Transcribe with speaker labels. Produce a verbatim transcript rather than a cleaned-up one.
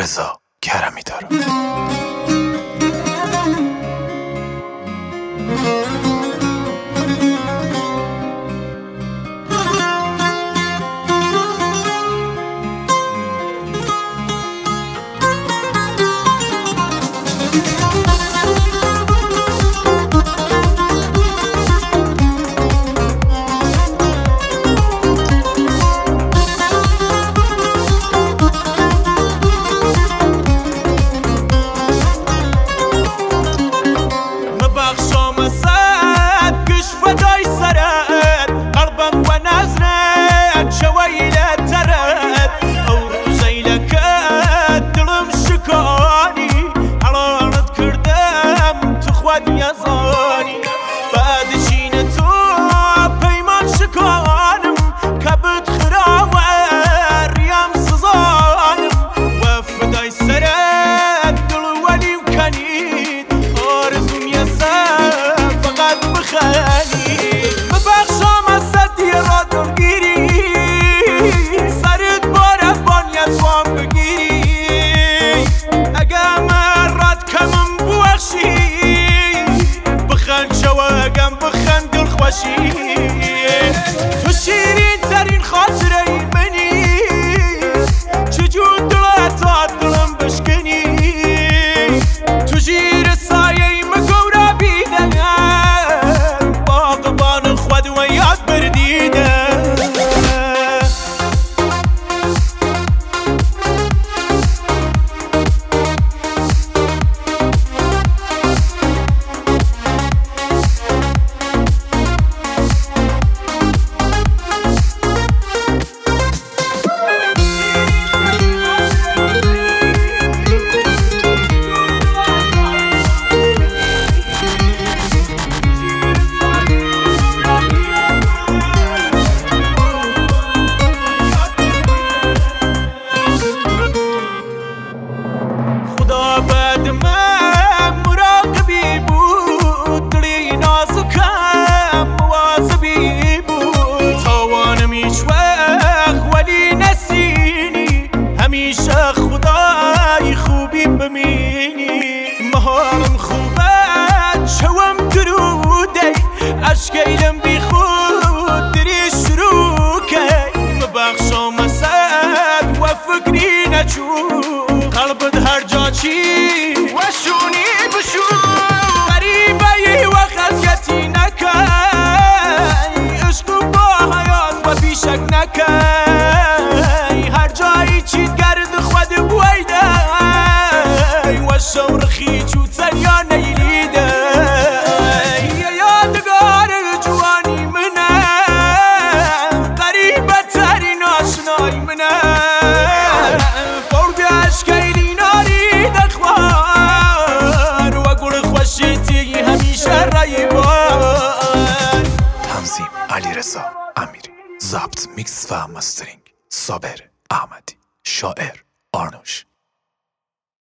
Speaker 1: علیرضا کرمی دارم.
Speaker 2: تو شیرین ترین خاطره منی، چجور دلت دلم بشکنی، تو زیر سایه مگورا بیدم، باغبان خود و یاد بردیدم. همیشه خدای خوبی بمینی، مهارم خوبه چوم دروده، اشکیلم بی خود دری شروع که مبخشم اسد و فکری نچو، قلبت هر جا چی و شونی بشو، غریبه و خلقتی نکی، عشق با حیات و بیشک نکی، هر جایی چید گرد خود بویده و شورخی چو تنیا نیلیده، یادگار جوانی منه، غریبه ترین آشنای منه، فرد اشکیلی ناری دخوار و گل خوشیتی همیشه رایبان.
Speaker 1: تنظیم علیرضا امیری، ضبط میکس و مسترینگ صابر احمدی، شاعر آرنوش.